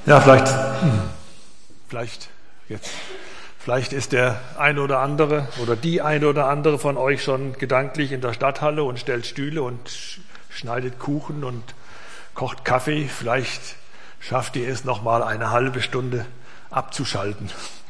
Ja, vielleicht ist der eine oder andere oder die eine oder andere von euch schon gedanklich in der Stadthalle und stellt Stühle und schneidet Kuchen und kocht Kaffee. Vielleicht schafft ihr es noch mal eine halbe Stunde abzuschalten.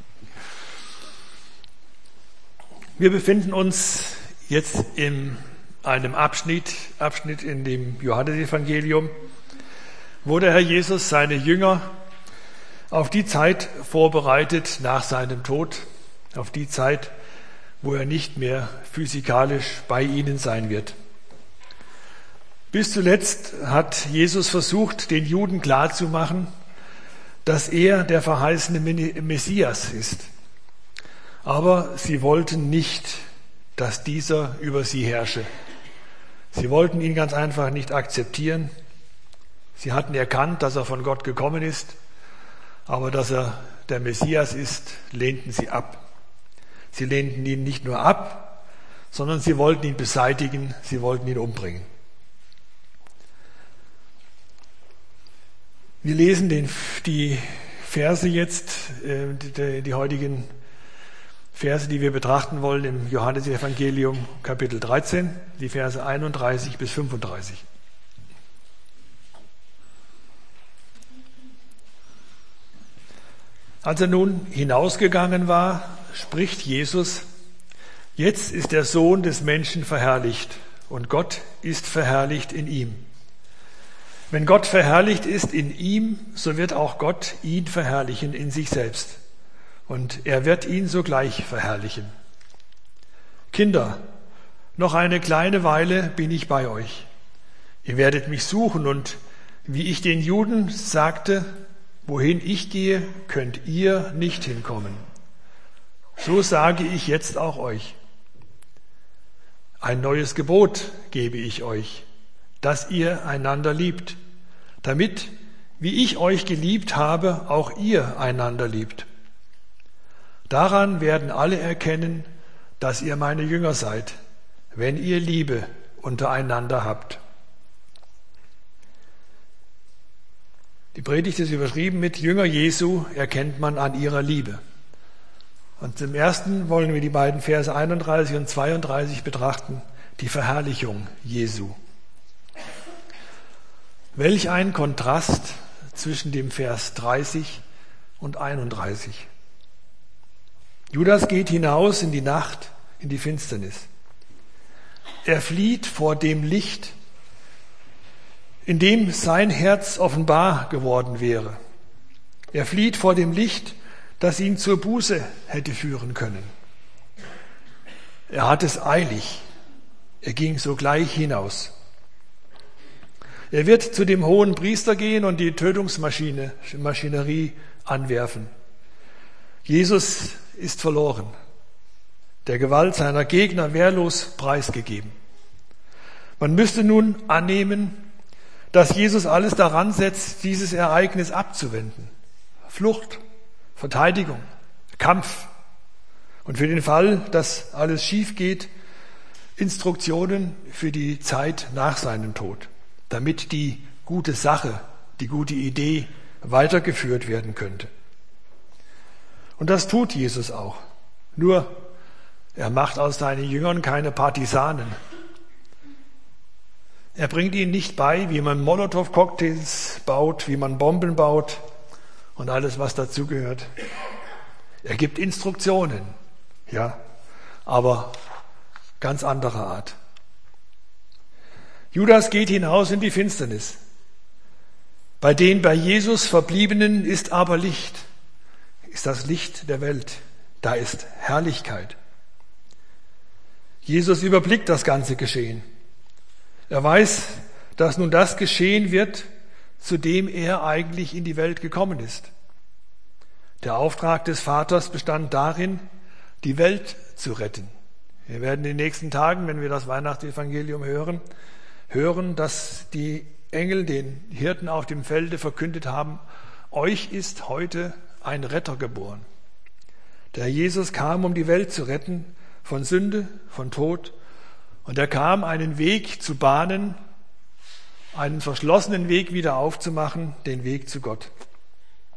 Wir befinden uns jetzt in einem Abschnitt in dem Johannesevangelium, wo der Herr Jesus seine Jünger auf die Zeit vorbereitet nach seinem Tod, auf die Zeit, wo er nicht mehr physikalisch bei ihnen sein wird. Bis zuletzt hat Jesus versucht, den Juden klarzumachen, dass er der verheißene Messias ist. Aber sie wollten nicht, dass dieser über sie herrsche. Sie wollten ihn ganz einfach nicht akzeptieren. Sie hatten erkannt, dass er von Gott gekommen ist, aber dass er der Messias ist, lehnten sie ab. Sie lehnten ihn nicht nur ab, sondern sie wollten ihn beseitigen, sie wollten ihn umbringen. Wir lesen die Verse jetzt, die heutigen Verse, die wir betrachten wollen im Johannesevangelium Kapitel 13, die Verse 31 bis 35. Als er nun hinausgegangen war, spricht Jesus: Jetzt ist der Sohn des Menschen verherrlicht und Gott ist verherrlicht in ihm. Wenn Gott verherrlicht ist in ihm, so wird auch Gott ihn verherrlichen in sich selbst. Und er wird ihn sogleich verherrlichen. Kinder, noch eine kleine Weile bin ich bei euch. Ihr werdet mich suchen und wie ich den Juden sagte, wohin ich gehe, könnt ihr nicht hinkommen. So sage ich jetzt auch euch. Ein neues Gebot gebe ich euch, dass ihr einander liebt, damit, wie ich euch geliebt habe, auch ihr einander liebt. Daran werden alle erkennen, dass ihr meine Jünger seid, wenn ihr Liebe untereinander habt. Die Predigt ist überschrieben mit Jünger Jesu erkennt man an ihrer Liebe. Und zum Ersten wollen wir die beiden Verse 31 und 32 betrachten, die Verherrlichung Jesu. Welch ein Kontrast zwischen dem Vers 30 und 31. Judas geht hinaus in die Nacht, in die Finsternis. Er flieht vor dem Licht, in dem sein Herz offenbar geworden wäre. Er flieht vor dem Licht, das ihn zur Buße hätte führen können. Er hat es eilig. Er ging sogleich hinaus. Er wird zu dem hohen Priester gehen und die Tötungsmaschinerie anwerfen. Jesus ist verloren, der Gewalt seiner Gegner wehrlos preisgegeben. Man müsste nun annehmen, dass Jesus alles daran setzt, dieses Ereignis abzuwenden. Flucht, Verteidigung, Kampf und für den Fall, dass alles schief geht, Instruktionen für die Zeit nach seinem Tod, damit die gute Sache, die gute Idee weitergeführt werden könnte. Und das tut Jesus auch. Nur, er macht aus seinen Jüngern keine Partisanen. Er bringt ihnen nicht bei, wie man Molotow-Cocktails baut, wie man Bomben baut und alles, was dazugehört. Er gibt Instruktionen, ja, aber ganz anderer Art. Judas geht hinaus in die Finsternis. Bei den bei Jesus Verbliebenen ist aber Licht. Ist das Licht der Welt. Da ist Herrlichkeit. Jesus überblickt das ganze Geschehen. Er weiß, dass nun das geschehen wird, zu dem er eigentlich in die Welt gekommen ist. Der Auftrag des Vaters bestand darin, die Welt zu retten. Wir werden in den nächsten Tagen, wenn wir das Weihnachtsevangelium hören, dass die Engel den Hirten auf dem Felde verkündet haben, euch ist heute ein Retter geboren. Der Jesus kam, um die Welt zu retten, von Sünde, von Tod. Und er kam, einen Weg zu bahnen, einen verschlossenen Weg wieder aufzumachen, den Weg zu Gott.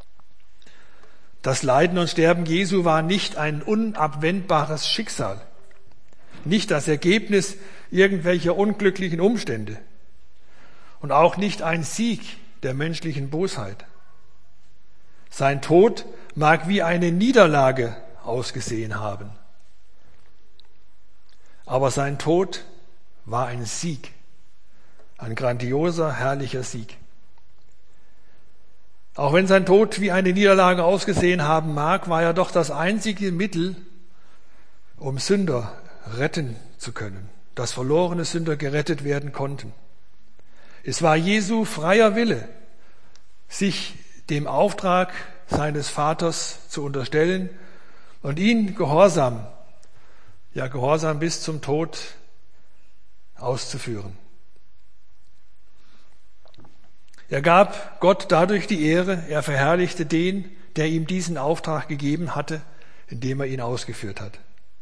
Das Leiden und Sterben Jesu war nicht ein unabwendbares Schicksal, nicht das Ergebnis irgendwelcher unglücklichen Umstände und auch nicht ein Sieg der menschlichen Bosheit. Sein Tod mag wie eine Niederlage ausgesehen haben, aber sein Tod war ein Sieg, ein grandioser, herrlicher Sieg. Auch wenn sein Tod wie eine Niederlage ausgesehen haben mag, war er doch das einzige Mittel, um Sünder retten zu können, dass verlorene Sünder gerettet werden konnten. Es war Jesu freier Wille, sich dem Auftrag seines Vaters zu unterstellen und ihn gehorsam bis zum Tod auszuführen. Er gab Gott dadurch die Ehre, er verherrlichte den, der ihm diesen Auftrag gegeben hatte, indem er ihn ausgeführt hat.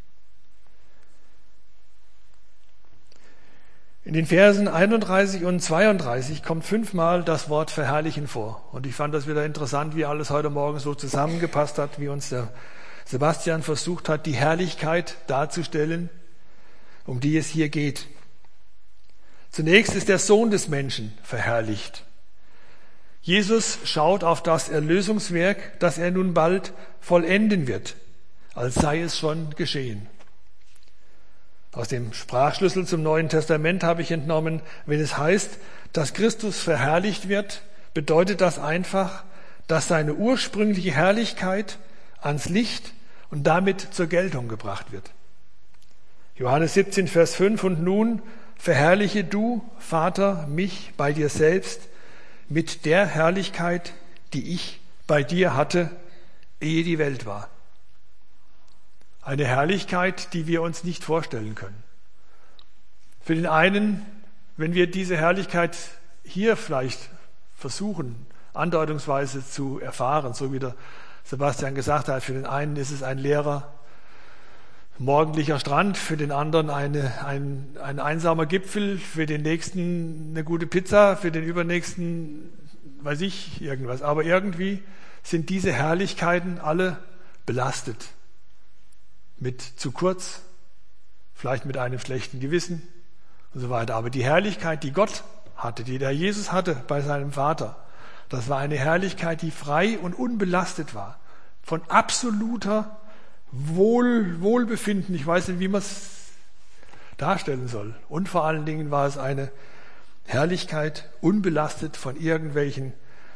In den Versen 31 und 32 kommt 5-mal das Wort verherrlichen vor. Und ich fand das wieder interessant, wie alles heute Morgen so zusammengepasst hat, wie uns der Sebastian versucht hat, die Herrlichkeit darzustellen, um die es hier geht. Zunächst ist der Sohn des Menschen verherrlicht. Jesus schaut auf das Erlösungswerk, das er nun bald vollenden wird, als sei es schon geschehen. Aus dem Sprachschlüssel zum Neuen Testament habe ich entnommen, wenn es heißt, dass Christus verherrlicht wird, bedeutet das einfach, dass seine ursprüngliche Herrlichkeit ans Licht und damit zur Geltung gebracht wird. Johannes 17, Vers 5: Und nun verherrliche du, Vater, mich bei dir selbst mit der Herrlichkeit, die ich bei dir hatte, ehe die Welt war. Eine Herrlichkeit, die wir uns nicht vorstellen können. Für den einen, wenn wir diese Herrlichkeit hier vielleicht versuchen, andeutungsweise zu erfahren, so wie der Sebastian gesagt hat, für den einen ist es ein leerer, morgendlicher Strand, für den anderen ein einsamer Gipfel, für den nächsten eine gute Pizza, für den übernächsten, weiß ich, irgendwas. Aber irgendwie sind diese Herrlichkeiten alle belastet. Mit zu kurz, vielleicht mit einem schlechten Gewissen und so weiter. Aber die Herrlichkeit, die Gott hatte, die der Jesus hatte bei seinem Vater, das war eine Herrlichkeit, die frei und unbelastet war. Von absoluter Wohlbefinden. Ich weiß nicht, wie man es darstellen soll. Und vor allen Dingen war es eine Herrlichkeit, unbelastet von irgendwelchen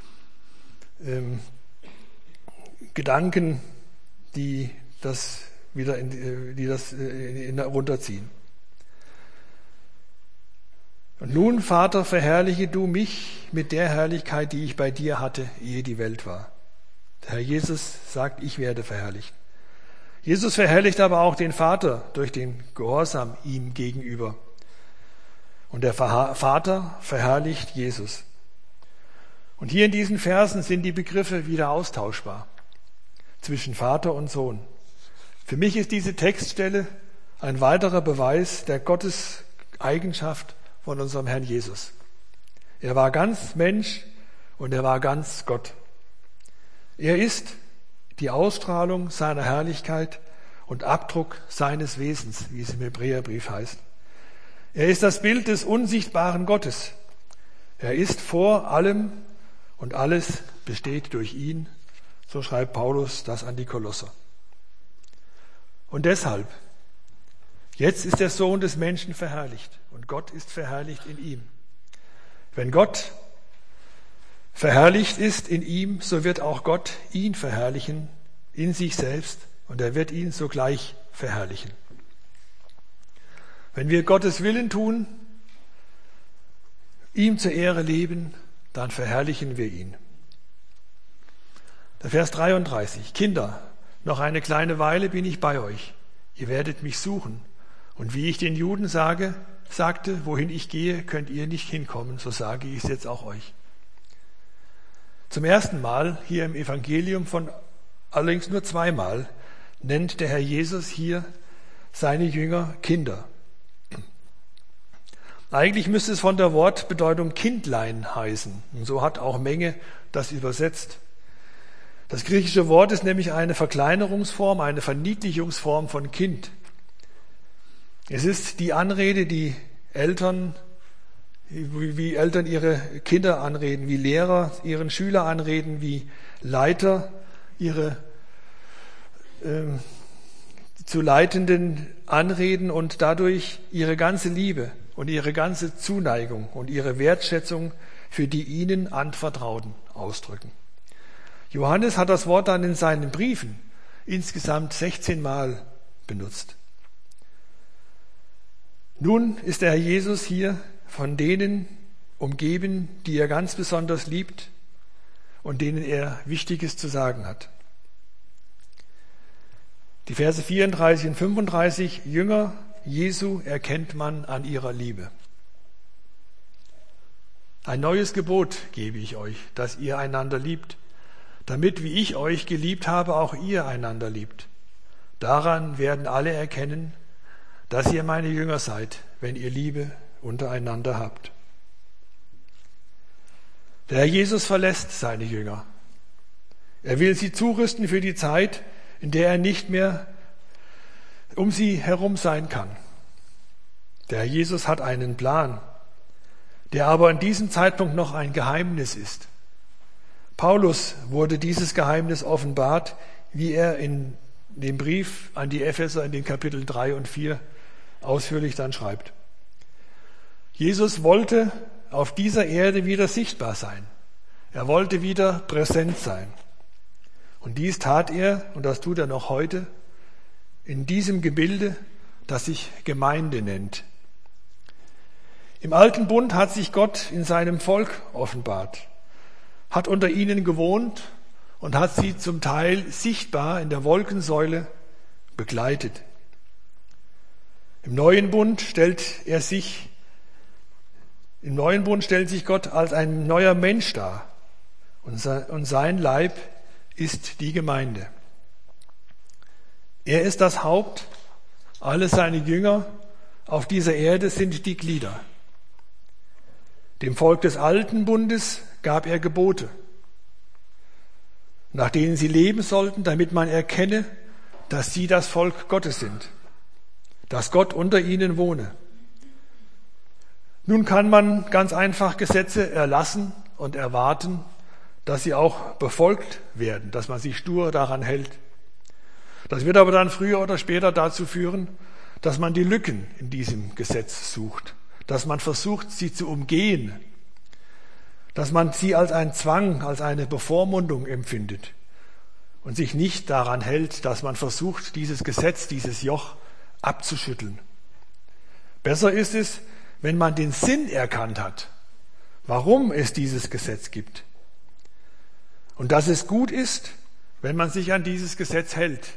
Gedanken, die das runterziehen. Und nun, Vater, verherrliche du mich mit der Herrlichkeit, die ich bei dir hatte, ehe die Welt war. Der Herr Jesus sagt, ich werde verherrlicht. Jesus verherrlicht aber auch den Vater durch den Gehorsam ihm gegenüber. Und der Vater verherrlicht Jesus. Und hier in diesen Versen sind die Begriffe wieder austauschbar zwischen Vater und Sohn. Für mich ist diese Textstelle ein weiterer Beweis der Gotteseigenschaft von unserem Herrn Jesus. Er war ganz Mensch und er war ganz Gott. Er ist die Ausstrahlung seiner Herrlichkeit und Abdruck seines Wesens, wie es im Hebräerbrief heißt. Er ist das Bild des unsichtbaren Gottes. Er ist vor allem und alles besteht durch ihn, so schreibt Paulus das an die Kolosser. Und deshalb, jetzt ist der Sohn des Menschen verherrlicht und Gott ist verherrlicht in ihm. Wenn Gott verherrlicht ist in ihm, so wird auch Gott ihn verherrlichen in sich selbst und er wird ihn sogleich verherrlichen. Wenn wir Gottes Willen tun, ihm zur Ehre leben, dann verherrlichen wir ihn. Der Vers 33: Kinder, noch eine kleine Weile bin ich bei euch. Ihr werdet mich suchen. Und wie ich den Juden sagte, wohin ich gehe, könnt ihr nicht hinkommen, so sage ich es jetzt auch euch. Zum ersten Mal hier im Evangelium, allerdings nur zweimal, nennt der Herr Jesus hier seine Jünger Kinder. Eigentlich müsste es von der Wortbedeutung Kindlein heißen. Und so hat auch Menge das übersetzt. Das griechische Wort ist nämlich eine Verkleinerungsform, eine Verniedlichungsform von Kind. Es ist die Anrede, die Eltern, wie Eltern ihre Kinder anreden, wie Lehrer ihren Schüler anreden, wie Leiter ihre zu Leitenden anreden und dadurch ihre ganze Liebe und ihre ganze Zuneigung und ihre Wertschätzung für die ihnen Anvertrauten ausdrücken. Johannes hat das Wort dann in seinen Briefen insgesamt 16 Mal benutzt. Nun ist der Herr Jesus hier von denen umgeben, die er ganz besonders liebt und denen er Wichtiges zu sagen hat. Die Verse 34 und 35, Jünger Jesu erkennt man an ihrer Liebe. Ein neues Gebot gebe ich euch, dass ihr einander liebt, damit, wie ich euch geliebt habe, auch ihr einander liebt. Daran werden alle erkennen, dass ihr meine Jünger seid, wenn ihr Liebe untereinander habt. Der Herr Jesus verlässt seine Jünger. Er will sie zurüsten für die Zeit, in der er nicht mehr um sie herum sein kann. Der Herr Jesus hat einen Plan, der aber in diesem Zeitpunkt noch ein Geheimnis ist. Paulus wurde dieses Geheimnis offenbart, wie er in dem Brief an die Epheser in den Kapitel 3 und 4 ausführlich dann schreibt. Jesus wollte auf dieser Erde wieder sichtbar sein. Er wollte wieder präsent sein. Und dies tat er, und das tut er noch heute, in diesem Gebilde, das sich Gemeinde nennt. Im Alten Bund hat sich Gott in seinem Volk offenbart, hat unter ihnen gewohnt und hat sie zum Teil sichtbar in der Wolkensäule begleitet. Im Neuen Bund stellt sich Gott als ein neuer Mensch dar und sein Leib ist die Gemeinde. Er ist das Haupt, alle seine Jünger auf dieser Erde sind die Glieder. Dem Volk des Alten Bundes gab er Gebote, nach denen sie leben sollten, damit man erkenne, dass sie das Volk Gottes sind, dass Gott unter ihnen wohne. Nun kann man ganz einfach Gesetze erlassen und erwarten, dass sie auch befolgt werden, dass man sich stur daran hält. Das wird aber dann früher oder später dazu führen, dass man die Lücken in diesem Gesetz sucht, dass man versucht, sie zu umgehen, dass man sie als einen Zwang, als eine Bevormundung empfindet und sich nicht daran hält, dass man versucht, dieses Gesetz, dieses Joch abzuschütteln. Besser ist es, wenn man den Sinn erkannt hat, warum es dieses Gesetz gibt. Und dass es gut ist, wenn man sich an dieses Gesetz hält.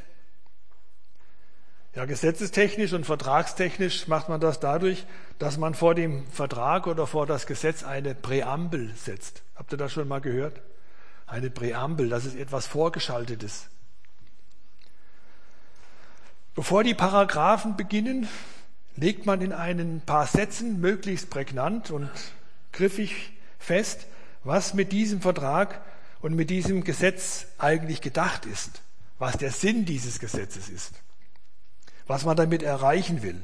Ja, gesetzestechnisch und vertragstechnisch macht man das dadurch, dass man vor dem Vertrag oder vor das Gesetz eine Präambel setzt. Habt ihr das schon mal gehört? Eine Präambel, das ist etwas Vorgeschaltetes. Bevor die Paragraphen beginnen, legt man in ein paar Sätzen möglichst prägnant und griffig fest, was mit diesem Vertrag und mit diesem Gesetz eigentlich gedacht ist, was der Sinn dieses Gesetzes ist, was man damit erreichen will.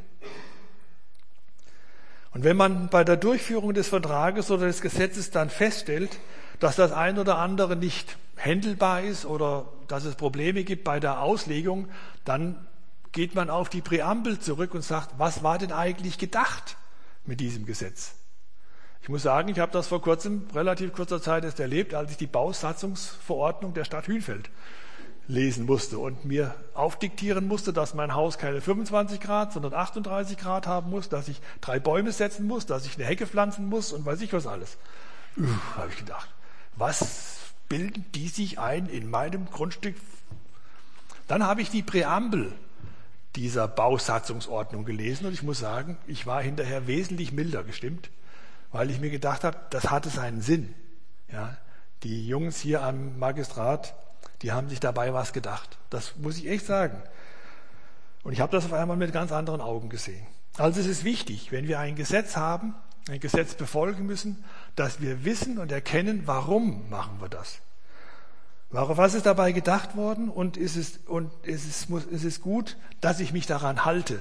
Und wenn man bei der Durchführung des Vertrages oder des Gesetzes dann feststellt, dass das ein oder andere nicht händelbar ist oder dass es Probleme gibt bei der Auslegung, dann geht man auf die Präambel zurück und sagt, was war denn eigentlich gedacht mit diesem Gesetz? Ich muss sagen, ich habe das vor kurzem, relativ kurzer Zeit erst erlebt, als ich die Bausatzungsverordnung der Stadt Hünfeld lesen musste und mir aufdiktieren musste, dass mein Haus keine 25 Grad, sondern 38 Grad haben muss, dass ich 3 Bäume setzen muss, dass ich eine Hecke pflanzen muss und weiß ich was alles. Habe ich gedacht, was bilden die sich ein in meinem Grundstück? Dann habe ich die Präambel dieser Bausatzungsordnung gelesen und ich muss sagen, ich war hinterher wesentlich milder gestimmt, weil ich mir gedacht habe, das hatte seinen Sinn. Ja, die Jungs hier am Magistrat, die haben sich dabei was gedacht. Das muss ich echt sagen. Und ich habe das auf einmal mit ganz anderen Augen gesehen. Also es ist wichtig, wenn wir ein Gesetz haben, ein Gesetz befolgen müssen, dass wir wissen und erkennen, warum machen wir das. Was ist dabei gedacht worden und ist es gut, dass ich mich daran halte?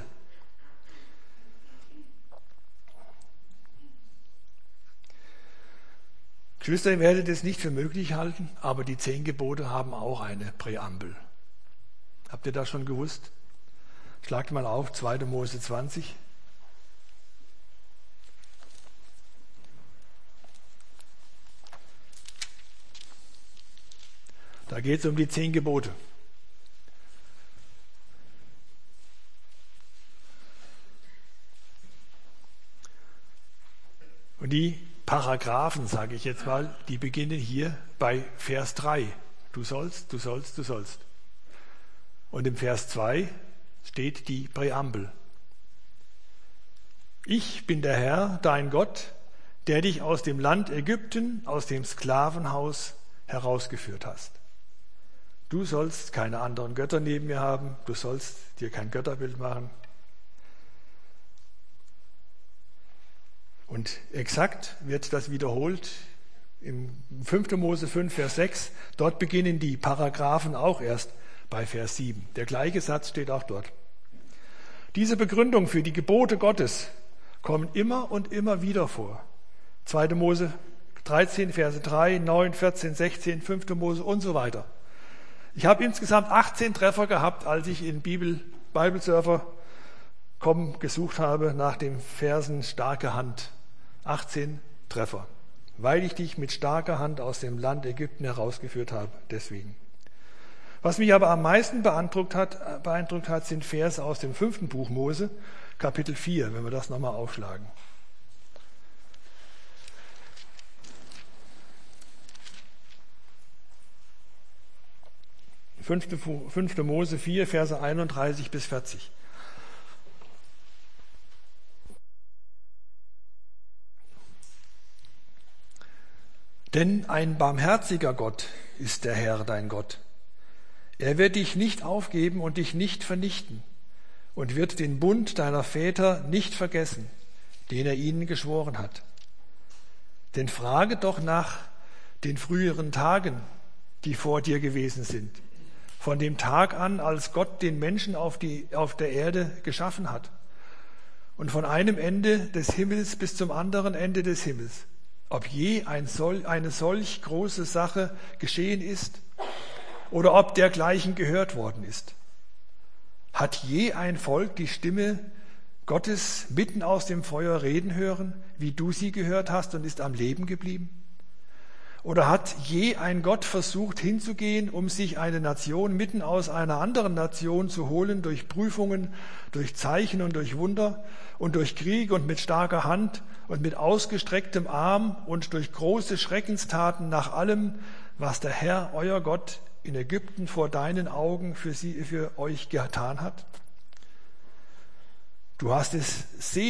Geschwister, ihr werdet es nicht für möglich halten, aber die 10 Gebote haben auch eine Präambel. Habt ihr das schon gewusst? Schlagt mal auf, 2. Mose 20. Da geht es um die 10 Gebote. Und die Paragraphen, sage ich jetzt mal, die beginnen hier bei Vers 3. Du sollst, du sollst, du sollst. Und im Vers 2 steht die Präambel. Ich bin der Herr, dein Gott, der dich aus dem Land Ägypten, aus dem Sklavenhaus herausgeführt hast. Du sollst keine anderen Götter neben mir haben, du sollst dir kein Götterbild machen. Und exakt wird das wiederholt im 5. Mose 5, Vers 6. Dort beginnen die Paragraphen auch erst bei Vers 7. Der gleiche Satz steht auch dort. Diese Begründung für die Gebote Gottes kommen immer und immer wieder vor. 2. Mose 13, Verse 3, 9, 14, 16, 5. Mose und so weiter. Ich habe insgesamt 18 Treffer gehabt, als ich in Biblesurfer.com gesucht habe nach den Versen starke Hand. 18 Treffer, weil ich dich mit starker Hand aus dem Land Ägypten herausgeführt habe. Deswegen. Was mich aber am meisten beeindruckt hat, sind Verse aus dem 5. Buch Mose, Kapitel 4, wenn wir das nochmal aufschlagen. 5. Mose 4, Verse 31 bis 40. Denn ein barmherziger Gott ist der Herr, dein Gott. Er wird dich nicht aufgeben und dich nicht vernichten und wird den Bund deiner Väter nicht vergessen, den er ihnen geschworen hat. Denn frage doch nach den früheren Tagen, die vor dir gewesen sind, von dem Tag an, als Gott den Menschen auf der Erde geschaffen hat und von einem Ende des Himmels bis zum anderen Ende des Himmels, ob je eine solch große Sache geschehen ist oder ob dergleichen gehört worden ist. Hat je ein Volk die Stimme Gottes mitten aus dem Feuer reden hören, wie du sie gehört hast und ist am Leben geblieben? Oder hat je ein Gott versucht hinzugehen, um sich eine Nation mitten aus einer anderen Nation zu holen, durch Prüfungen, durch Zeichen und durch Wunder und durch Krieg und mit starker Hand und mit ausgestrecktem Arm und durch große Schreckenstaten nach allem, was der Herr, euer Gott, in Ägypten vor deinen Augen für euch getan hat? Du hast es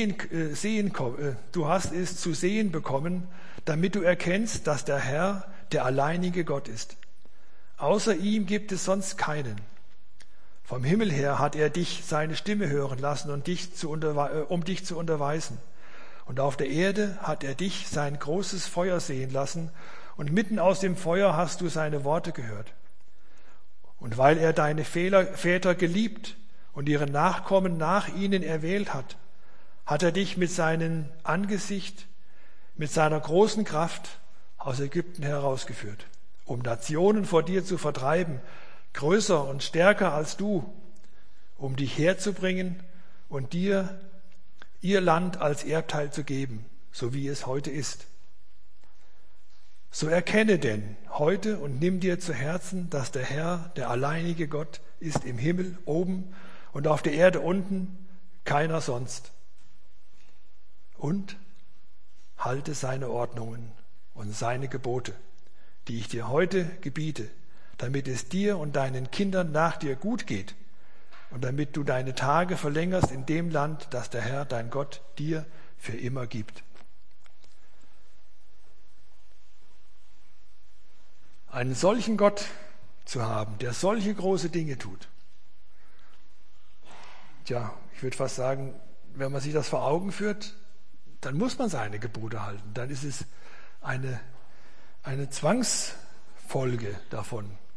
zu sehen bekommen, damit du erkennst, dass der Herr der alleinige Gott ist. Außer ihm gibt es sonst keinen. Vom Himmel her hat er dich seine Stimme hören lassen, um dich zu unterweisen. Und auf der Erde hat er dich sein großes Feuer sehen lassen, und mitten aus dem Feuer hast du seine Worte gehört. Und weil er deine Väter geliebt und ihre Nachkommen nach ihnen erwählt hat, hat er dich mit seinem Angesicht, mit seiner großen Kraft aus Ägypten herausgeführt, um Nationen vor dir zu vertreiben, größer und stärker als du, um dich herzubringen und dir ihr Land als Erbteil zu geben, so wie es heute ist. So erkenne denn heute und nimm dir zu Herzen, dass der Herr, der alleinige Gott, ist im Himmel oben und auf der Erde unten, keiner sonst. Und halte seine Ordnungen und seine Gebote, die ich dir heute gebiete, damit es dir und deinen Kindern nach dir gut geht und damit du deine Tage verlängerst in dem Land, das der Herr, dein Gott, dir für immer gibt. Einen solchen Gott zu haben, der solche große Dinge tut. Tja, ich würde fast sagen, wenn man sich das vor Augen führt, dann muss man seine Gebote halten. Dann ist es eine Zwangsfolge davon.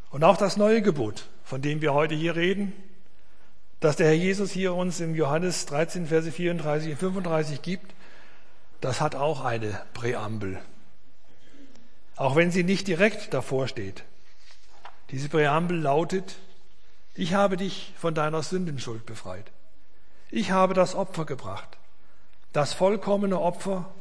Und auch das neue Gebot, von dem wir heute hier reden, das der Herr Jesus hier uns im Johannes 13, Verse 34 und 35 gibt, das hat auch eine Präambel. Auch wenn sie nicht direkt davor steht. Diese Präambel lautet: Ich habe dich von deiner Sündenschuld befreit. Ich habe das Opfer gebracht. Das vollkommene Opfer,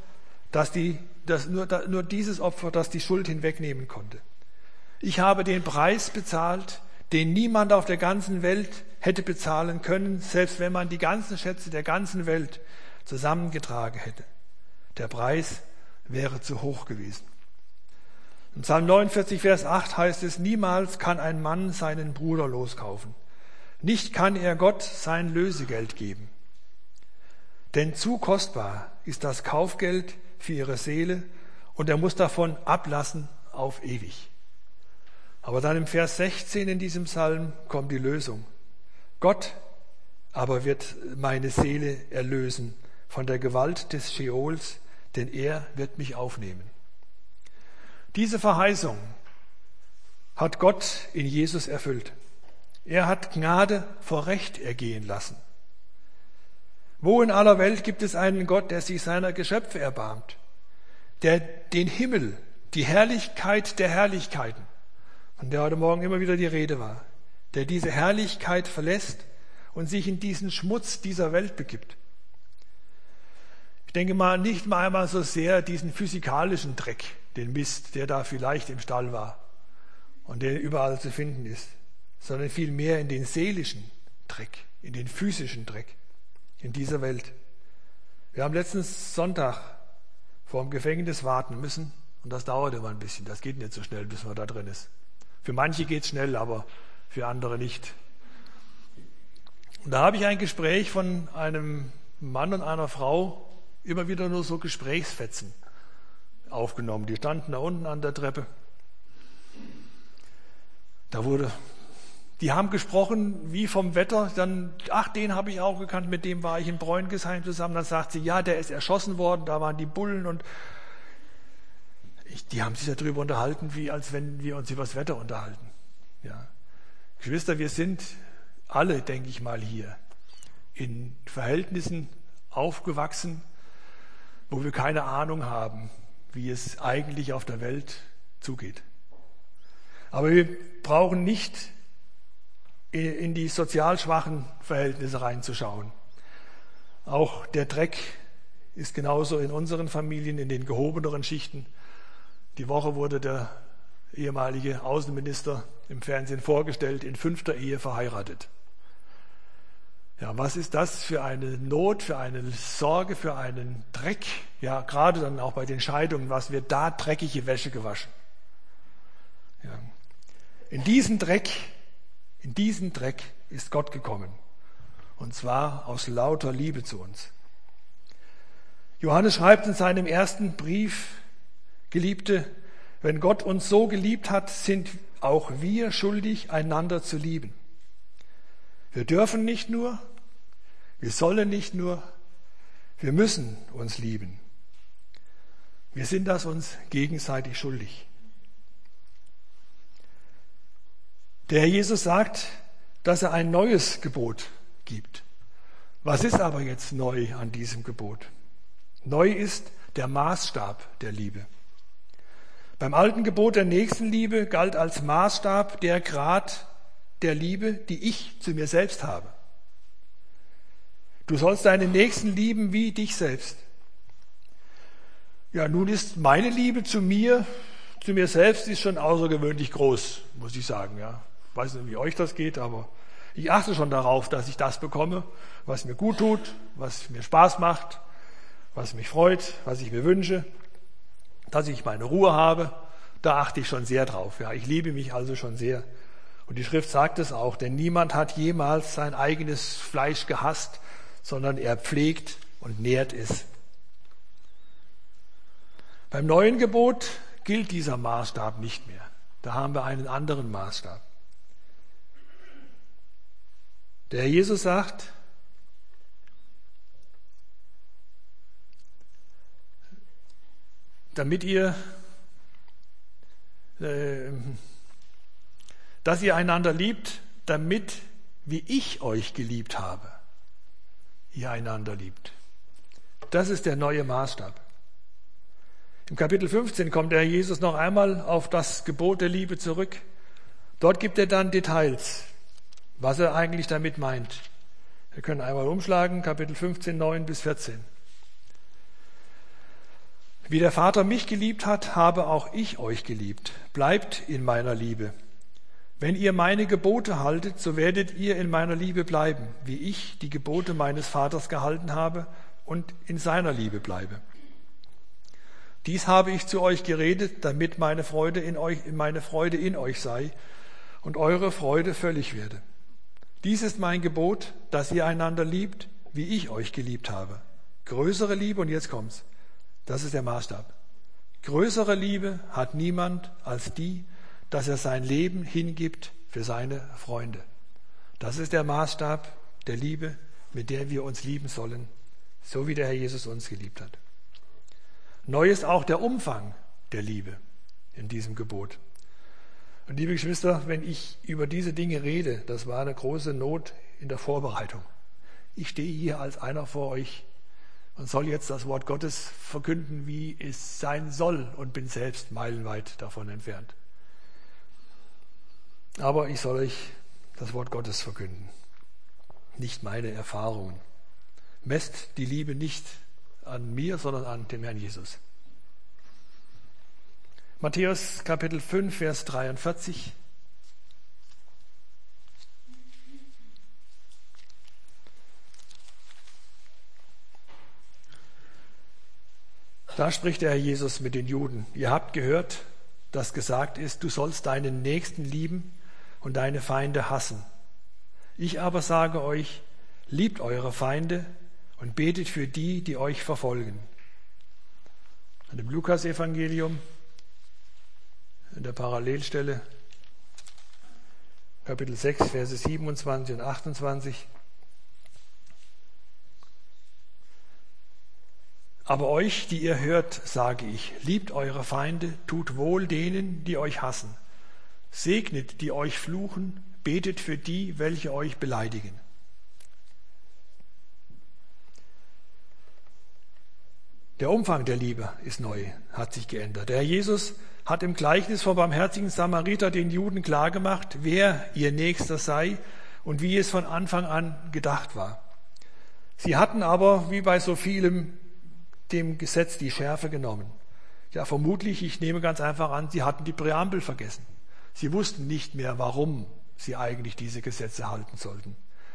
nur dieses Opfer, das die Schuld hinwegnehmen konnte. Ich habe den Preis bezahlt, den niemand auf der ganzen Welt hätte bezahlen können, selbst wenn man die ganzen Schätze der ganzen Welt zusammengetragen hätte. Der Preis wäre zu hoch gewesen. In Psalm 49, Vers 8 heißt es: Niemals kann ein Mann seinen Bruder loskaufen. Nicht kann er Gott sein Lösegeld geben. Denn zu kostbar ist das Kaufgeld für ihre Seele und er muss davon ablassen auf ewig. Aber dann im Vers 16 in diesem Psalm kommt die Lösung. Gott aber wird meine Seele erlösen von der Gewalt des Scheols, denn er wird mich aufnehmen. Diese Verheißung hat Gott in Jesus erfüllt. Er hat Gnade vor Recht ergehen lassen. Wo in aller Welt gibt es einen Gott, der sich seiner Geschöpfe erbarmt, der den Himmel, die Herrlichkeit der Herrlichkeiten, von der heute Morgen immer wieder die Rede war, der diese Herrlichkeit verlässt und sich in diesen Schmutz dieser Welt begibt? Ich denke mal nicht mal einmal so sehr diesen physikalischen Dreck, den Mist, der da vielleicht im Stall war und der überall zu finden ist, sondern vielmehr in den seelischen Dreck, in den physischen Dreck in dieser Welt. Wir haben letzten Sonntag vor dem Gefängnis warten müssen und das dauerte immer ein bisschen. Das geht nicht so schnell, bis man da drin ist. Für manche geht es schnell, aber für andere nicht. Und da habe ich ein Gespräch von einem Mann und einer Frau, immer wieder nur so Gesprächsfetzen aufgenommen. Die standen da unten an der Treppe. Die haben gesprochen wie vom Wetter, dann, den habe ich auch gekannt, mit dem war ich in Bräungesheim zusammen. Dann sagt sie, ja, der ist erschossen worden, da waren die Bullen und die haben sich darüber unterhalten, wie als wenn wir uns über das Wetter unterhalten. Ja. Geschwister, wir sind alle, denke ich mal, hier in Verhältnissen aufgewachsen, wo wir keine Ahnung haben, wie es eigentlich auf der Welt zugeht. Aber wir brauchen nicht in die sozial schwachen Verhältnisse reinzuschauen. Auch der Dreck ist genauso in unseren Familien, in den gehobeneren Schichten. Die Woche wurde der ehemalige Außenminister im Fernsehen vorgestellt, in 5. Ehe verheiratet. Ja, was ist das für eine Not, für eine Sorge, für einen Dreck? Ja, gerade dann auch bei den Scheidungen, was wird da dreckige Wäsche gewaschen? Ja. In diesen Dreck ist Gott gekommen. Und zwar aus lauter Liebe zu uns. Johannes schreibt in seinem ersten Brief: Geliebte, wenn Gott uns so geliebt hat, sind auch wir schuldig, einander zu lieben. Wir dürfen nicht nur, wir sollen nicht nur, wir müssen uns lieben. Wir sind das uns gegenseitig schuldig. Der Herr Jesus sagt, dass er ein neues Gebot gibt. Was ist aber jetzt neu an diesem Gebot? Neu ist der Maßstab der Liebe. Beim alten Gebot der Nächstenliebe galt als Maßstab der Grad der Liebe, die ich zu mir selbst habe. Du sollst deinen Nächsten lieben wie dich selbst. Ja, nun ist meine Liebe zu mir selbst ist schon außergewöhnlich groß, muss ich sagen. Ja. Ich weiß nicht, wie euch das geht, aber ich achte schon darauf, dass ich das bekomme, was mir gut tut, was mir Spaß macht, was mich freut, was ich mir wünsche, dass ich meine Ruhe habe. Da achte ich schon sehr drauf. Ja. Ich liebe mich also schon sehr. Und die Schrift sagt es auch, denn niemand hat jemals sein eigenes Fleisch gehasst, sondern er pflegt und nährt es. Beim neuen Gebot gilt dieser Maßstab nicht mehr. Da haben wir einen anderen Maßstab. Der Herr Jesus sagt, dass ihr einander liebt, damit, wie ich euch geliebt habe, ihr einander liebt. Das ist der neue Maßstab. Im Kapitel 15 kommt der Herr Jesus noch einmal auf das Gebot der Liebe zurück. Dort gibt er dann Details, was er eigentlich damit meint. Wir können einmal umschlagen, Kapitel 15, 9 bis 14. Wie der Vater mich geliebt hat, habe auch ich euch geliebt. Bleibt in meiner Liebe. Wenn ihr meine Gebote haltet, so werdet ihr in meiner Liebe bleiben, wie ich die Gebote meines Vaters gehalten habe und in seiner Liebe bleibe. Dies habe ich zu euch geredet, damit meine Freude in euch sei und eure Freude völlig werde. Dies ist mein Gebot, dass ihr einander liebt, wie ich euch geliebt habe. Größere Liebe, und jetzt kommt's, das ist der Maßstab. Größere Liebe hat niemand als die, dass er sein Leben hingibt für seine Freunde. Das ist der Maßstab der Liebe, mit der wir uns lieben sollen, so wie der Herr Jesus uns geliebt hat. Neu ist auch der Umfang der Liebe in diesem Gebot. Und liebe Geschwister, wenn ich über diese Dinge rede, das war eine große Not in der Vorbereitung. Ich stehe hier als einer vor euch und soll jetzt das Wort Gottes verkünden, wie es sein soll, und bin selbst meilenweit davon entfernt. Aber ich soll euch das Wort Gottes verkünden, nicht meine Erfahrungen. Messt die Liebe nicht an mir, sondern an dem Herrn Jesus. Matthäus Kapitel 5, Vers 43. Da spricht der Herr Jesus mit den Juden. Ihr habt gehört, dass gesagt ist, du sollst deinen Nächsten lieben und deine Feinde hassen. Ich aber sage euch, liebt eure Feinde und betet für die, die euch verfolgen. Und im Lukas-Evangelium, in der Parallelstelle, Kapitel 6, Verse 27 und 28. Aber euch, die ihr hört, sage ich, liebt eure Feinde, tut wohl denen, die euch hassen. Segnet, die euch fluchen, betet für die, welche euch beleidigen. Der Umfang der Liebe ist neu, hat sich geändert. Der Herr Jesus hat im Gleichnis vom barmherzigen Samariter den Juden klargemacht, wer ihr Nächster sei und wie es von Anfang an gedacht war. Sie hatten aber, wie bei so vielem, dem Gesetz die Schärfe genommen. Ja, vermutlich, ich nehme ganz einfach an, sie hatten die Präambel vergessen. Sie wussten nicht mehr, warum sie eigentlich diese Gesetze halten sollten.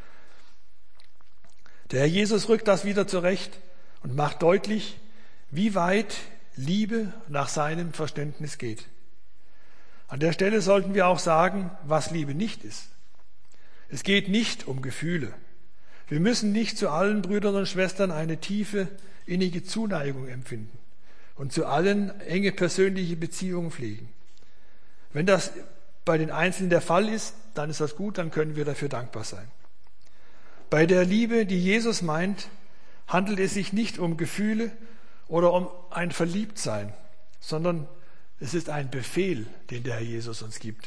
Der Herr Jesus rückt das wieder zurecht und macht deutlich, wie weit Liebe nach seinem Verständnis geht. An der Stelle sollten wir auch sagen, was Liebe nicht ist. Es geht nicht um Gefühle. Wir müssen nicht zu allen Brüdern und Schwestern eine tiefe, innige Zuneigung empfinden und zu allen enge persönliche Beziehungen pflegen. Wenn das bei den Einzelnen der Fall ist, dann ist das gut, dann können wir dafür dankbar sein. Bei der Liebe, die Jesus meint, handelt es sich nicht um Gefühle oder um ein Verliebtsein, sondern es ist ein Befehl, den der Herr Jesus uns gibt.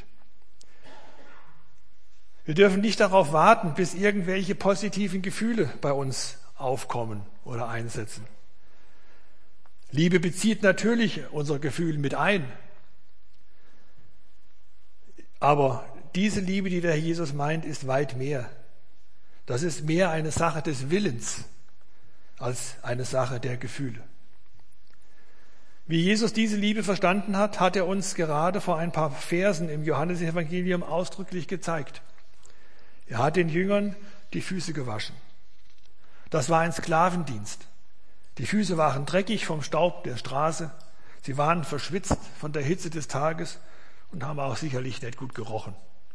Wir dürfen nicht darauf warten, bis irgendwelche positiven Gefühle bei uns aufkommen oder einsetzen. Liebe bezieht natürlich unser Gefühl mit ein. Aber diese Liebe, die der Herr Jesus meint, ist weit mehr. Das ist mehr eine Sache des Willens als eine Sache der Gefühle. Wie Jesus diese Liebe verstanden hat, hat er uns gerade vor ein paar Versen im Johannesevangelium ausdrücklich gezeigt. Er hat den Jüngern die Füße gewaschen. Das war ein Sklavendienst. Die Füße waren dreckig vom Staub der Straße. Sie waren verschwitzt von der Hitze des Tages und haben auch sicherlich nicht gut gerochen.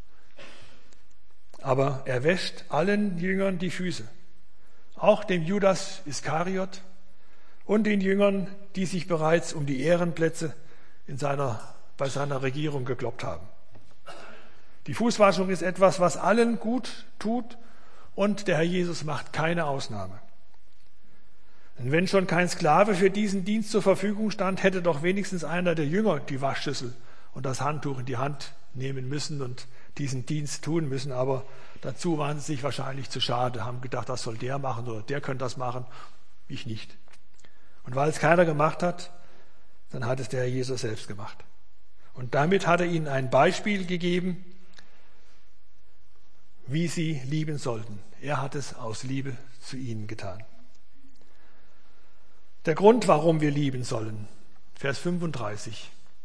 Aber er wäscht allen Jüngern die Füße. Auch dem Judas Iskariot und den Jüngern, die sich bereits um die Ehrenplätze bei seiner Regierung gekloppt haben. Die Fußwaschung ist etwas, was allen gut tut, und der Herr Jesus macht keine Ausnahme. Und wenn schon kein Sklave für diesen Dienst zur Verfügung stand, hätte doch wenigstens einer der Jünger die Waschschüssel und das Handtuch in die Hand nehmen müssen und diesen Dienst tun müssen, aber dazu waren sie sich wahrscheinlich zu schade, haben gedacht, das soll der machen oder der könnte das machen, ich nicht. Und weil es keiner gemacht hat, dann hat es der Herr Jesus selbst gemacht. Und damit hat er ihnen ein Beispiel gegeben, wie sie lieben sollten. Er hat es aus Liebe zu ihnen getan. Der Grund, warum wir lieben sollen, Vers 35.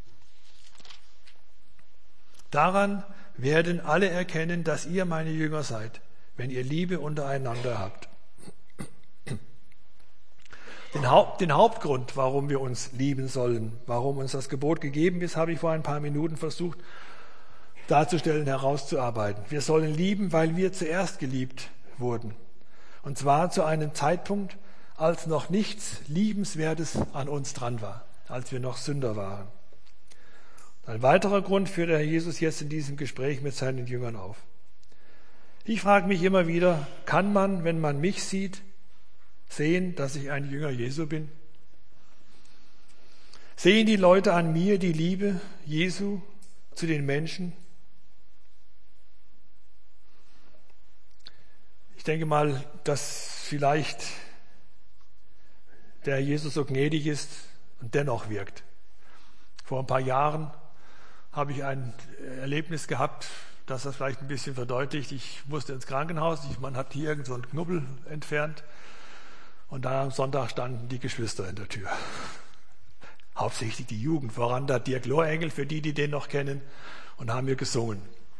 Daran werden alle erkennen, dass ihr meine Jünger seid, wenn ihr Liebe untereinander habt. Den Hauptgrund, warum wir uns lieben sollen, warum uns das Gebot gegeben ist, habe ich vor ein paar Minuten versucht darzustellen, herauszuarbeiten. Wir sollen lieben, weil wir zuerst geliebt wurden. Und zwar zu einem Zeitpunkt, als noch nichts Liebenswertes an uns dran war, als wir noch Sünder waren. Ein weiterer Grund führt der Herr Jesus jetzt in diesem Gespräch mit seinen Jüngern auf. Ich frage mich immer wieder, kann man, wenn man mich sieht, sehen, dass ich ein Jünger Jesu bin? Sehen die Leute an mir die Liebe Jesu zu den Menschen? Ich denke mal, dass vielleicht der Herr Jesus so gnädig ist und dennoch wirkt. Vor ein paar Jahren habe ich ein Erlebnis gehabt, das das vielleicht ein bisschen verdeutlicht. Ich musste ins Krankenhaus, man hat hier irgend so einen Knubbel entfernt und da am Sonntag standen die Geschwister in der Tür. Hauptsächlich die Jugend, voran der Dirk Lohengel, für die den noch kennen, und haben wir gesungen.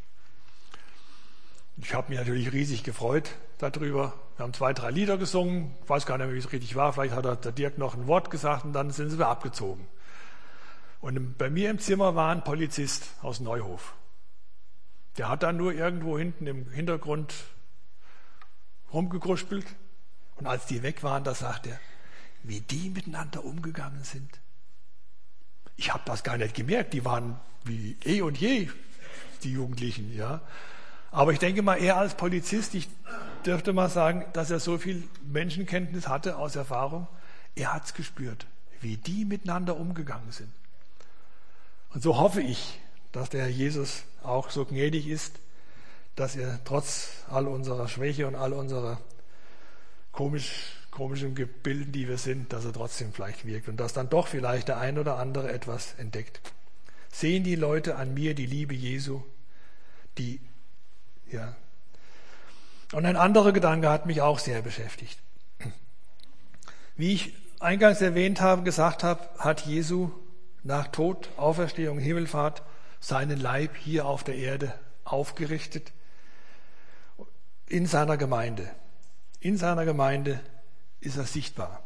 Ich habe mich natürlich riesig gefreut darüber. Wir haben 2, 3 Lieder gesungen, ich weiß gar nicht mehr, wie es richtig war, vielleicht hat der Dirk noch ein Wort gesagt und dann sind sie wieder abgezogen. Und bei mir im Zimmer war ein Polizist aus Neuhof. Der hat dann nur irgendwo hinten im Hintergrund rumgekruspelt. Und als die weg waren, da sagt er, wie die miteinander umgegangen sind. Ich habe das gar nicht gemerkt, die waren wie eh und je, die Jugendlichen. Ja. Aber ich denke mal, er als Polizist, ich dürfte mal sagen, dass er so viel Menschenkenntnis hatte aus Erfahrung, er hat es gespürt, wie die miteinander umgegangen sind. Und so hoffe ich, dass der Herr Jesus auch so gnädig ist, dass er trotz all unserer Schwäche und all unserer komischen Gebilden, die wir sind, dass er trotzdem vielleicht wirkt und dass dann doch vielleicht der ein oder andere etwas entdeckt. Sehen die Leute an mir die Liebe Jesu, ja. Und ein anderer Gedanke hat mich auch sehr beschäftigt. Wie ich eingangs gesagt habe, hat Jesu nach Tod, Auferstehung, Himmelfahrt seinen Leib hier auf der Erde aufgerichtet in seiner Gemeinde. In seiner Gemeinde ist er sichtbar.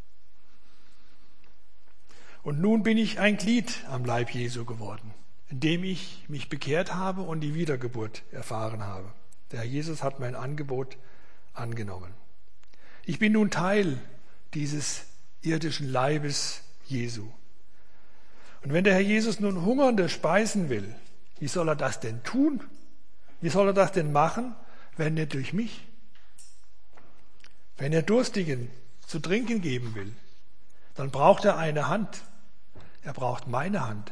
Und nun bin ich ein Glied am Leib Jesu geworden, indem ich mich bekehrt habe und die Wiedergeburt erfahren habe. Der Herr Jesus hat mein Angebot angenommen. Ich bin nun Teil dieses irdischen Leibes Jesu. Und wenn der Herr Jesus nun Hungernde speisen will, wie soll er das denn tun? Wie soll er das denn machen, wenn nicht durch mich? Wenn er Durstigen zu trinken geben will, dann braucht er eine Hand. Er braucht meine Hand.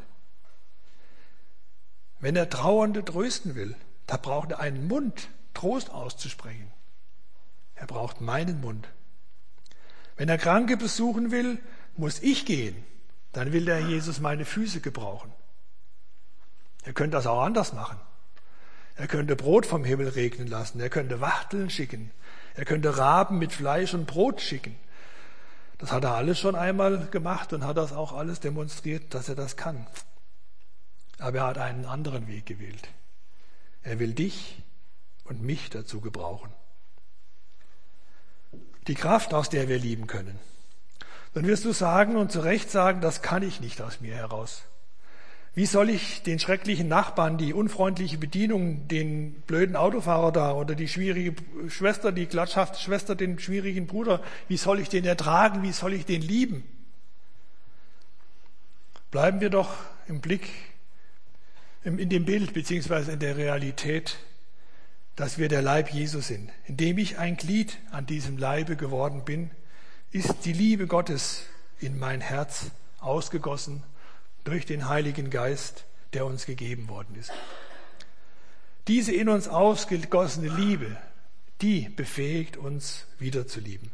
Wenn er Trauernde trösten will, da braucht er einen Mund, Trost auszusprechen. Er braucht meinen Mund. Wenn er Kranke besuchen will, muss ich gehen. Dann will der Herr Jesus meine Füße gebrauchen. Er könnte das auch anders machen. Er könnte Brot vom Himmel regnen lassen. Er könnte Wachteln schicken. Er könnte Raben mit Fleisch und Brot schicken. Das hat er alles schon einmal gemacht und hat das auch alles demonstriert, dass er das kann. Aber er hat einen anderen Weg gewählt. Er will dich und mich dazu gebrauchen. Die Kraft, aus der wir lieben können. Dann wirst du sagen und zu Recht sagen, das kann ich nicht aus mir heraus. Wie soll ich den schrecklichen Nachbarn, die unfreundliche Bedienung, den blöden Autofahrer da oder die schwierige Schwester, die klatschhafte Schwester, den schwierigen Bruder, wie soll ich den ertragen, wie soll ich den lieben? Bleiben wir doch im Blick, in dem Bild beziehungsweise in der Realität, dass wir der Leib Jesu sind. Indem ich ein Glied an diesem Leibe geworden bin, ist die Liebe Gottes in mein Herz ausgegossen durch den Heiligen Geist, der uns gegeben worden ist. Diese in uns ausgegossene Liebe, die befähigt uns, wieder zu lieben.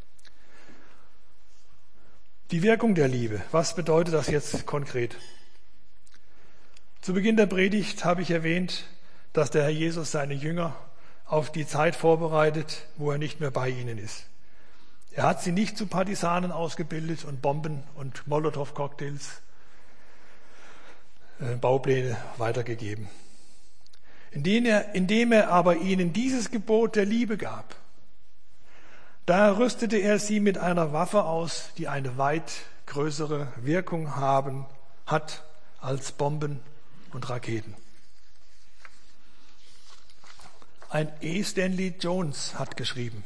Die Wirkung der Liebe, was bedeutet das jetzt konkret? Zu Beginn der Predigt habe ich erwähnt, dass der Herr Jesus seine Jünger auf die Zeit vorbereitet, wo er nicht mehr bei ihnen ist. Er hat sie nicht zu Partisanen ausgebildet und Bomben und Molotow-Cocktails, Baupläne weitergegeben. Indem er aber ihnen dieses Gebot der Liebe gab, da rüstete er sie mit einer Waffe aus, die eine weit größere Wirkung hat als Bomben und Raketen. Ein E. Stanley Jones hat geschrieben: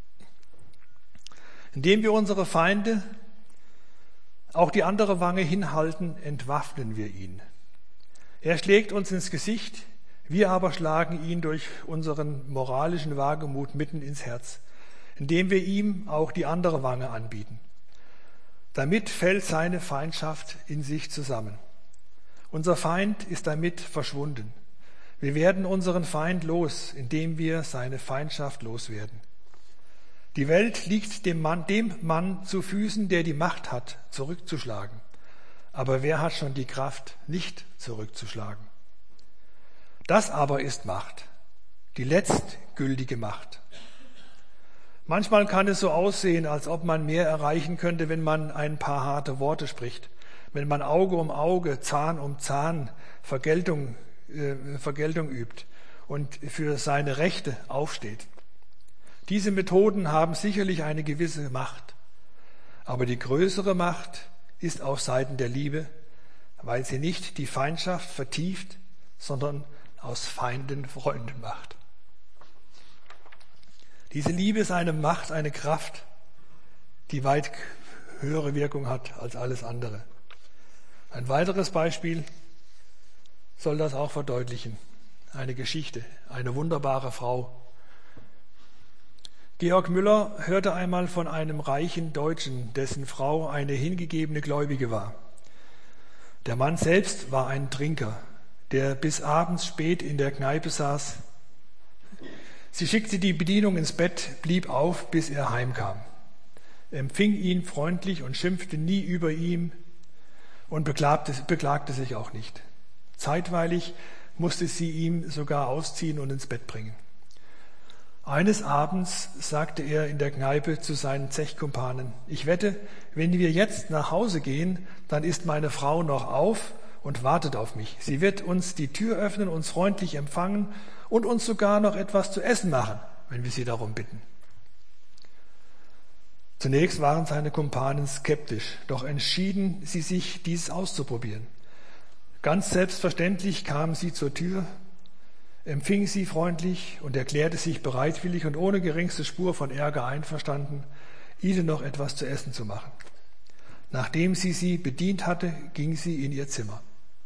Indem wir unsere Feinde auch die andere Wange hinhalten, entwaffnen wir ihn. Er schlägt uns ins Gesicht, wir aber schlagen ihn durch unseren moralischen Wagemut mitten ins Herz, indem wir ihm auch die andere Wange anbieten. Damit fällt seine Feindschaft in sich zusammen. Unser Feind ist damit verschwunden. Wir werden unseren Feind los, indem wir seine Feindschaft loswerden. Die Welt liegt dem Mann zu Füßen, der die Macht hat, zurückzuschlagen. Aber wer hat schon die Kraft, nicht zurückzuschlagen? Das aber ist Macht, die letztgültige Macht. Manchmal kann es so aussehen, als ob man mehr erreichen könnte, wenn man ein paar harte Worte spricht, wenn man Auge um Auge, Zahn um Zahn Vergeltung übt und für seine Rechte aufsteht. Diese Methoden haben sicherlich eine gewisse Macht, aber die größere Macht ist auf Seiten der Liebe, weil sie nicht die Feindschaft vertieft, sondern aus Feinden Freunde macht. Diese Liebe ist eine Macht, eine Kraft, die weit höhere Wirkung hat als alles andere. Ein weiteres Beispiel soll das auch verdeutlichen. Eine Geschichte, eine wunderbare Frau. Georg Müller hörte einmal von einem reichen Deutschen, dessen Frau eine hingegebene Gläubige war. Der Mann selbst war ein Trinker, der bis abends spät in der Kneipe saß. Sie schickte die Bedienung ins Bett, blieb auf, bis er heimkam, empfing ihn freundlich und schimpfte nie über ihn und beklagte sich auch nicht. Zeitweilig musste sie ihm sogar ausziehen und ins Bett bringen. Eines Abends sagte er in der Kneipe zu seinen Zechkumpanen: Ich wette, wenn wir jetzt nach Hause gehen, dann ist meine Frau noch auf und wartet auf mich. Sie wird uns die Tür öffnen, uns freundlich empfangen und uns sogar noch etwas zu essen machen, wenn wir sie darum bitten. Zunächst waren seine Kumpanen skeptisch, doch entschieden sie sich, dies auszuprobieren. Ganz selbstverständlich kam sie zur Tür, empfing sie freundlich und erklärte sich bereitwillig und ohne geringste Spur von Ärger einverstanden, ihnen noch etwas zu essen zu machen. Nachdem sie bedient hatte, ging sie in ihr Zimmer.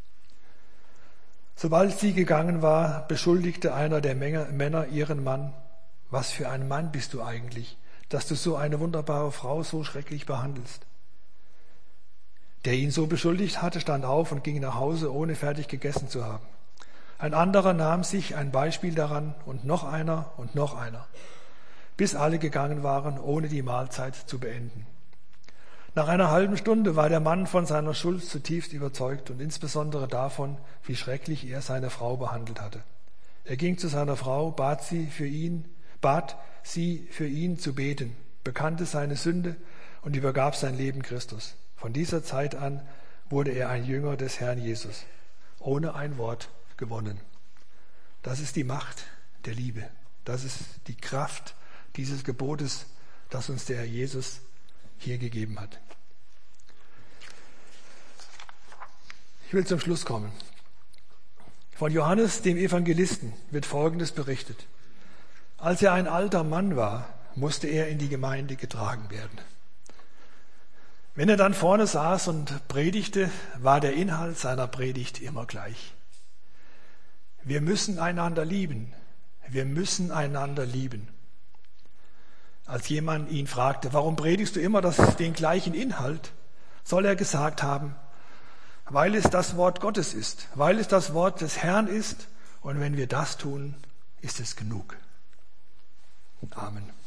Sobald sie gegangen war, beschuldigte einer der Männer ihren Mann: Was für ein Mann bist du eigentlich, dass du so eine wunderbare Frau so schrecklich behandelst? Der ihn so beschuldigt hatte, stand auf und ging nach Hause, ohne fertig gegessen zu haben. Ein anderer nahm sich ein Beispiel daran und noch einer, bis alle gegangen waren, ohne die Mahlzeit zu beenden. Nach einer halben Stunde war der Mann von seiner Schuld zutiefst überzeugt und insbesondere davon, wie schrecklich er seine Frau behandelt hatte. Er ging zu seiner Frau, bat sie für ihn zu beten, bekannte seine Sünde und übergab sein Leben Christus. Von dieser Zeit an wurde er ein Jünger des Herrn Jesus, ohne ein Wort gewonnen. Das ist die Macht der Liebe. Das ist die Kraft dieses Gebotes, das uns der Herr Jesus hier gegeben hat. Ich will zum Schluss kommen. Von Johannes, dem Evangelisten, wird Folgendes berichtet: Als er ein alter Mann war, musste er in die Gemeinde getragen werden. Wenn er dann vorne saß und predigte, war der Inhalt seiner Predigt immer gleich. Wir müssen einander lieben. Wir müssen einander lieben. Als jemand ihn fragte: Warum predigst du immer den gleichen Inhalt? Soll er gesagt haben: Weil es das Wort Gottes ist, weil es das Wort des Herrn ist Und wenn wir das tun, ist es genug. Amen.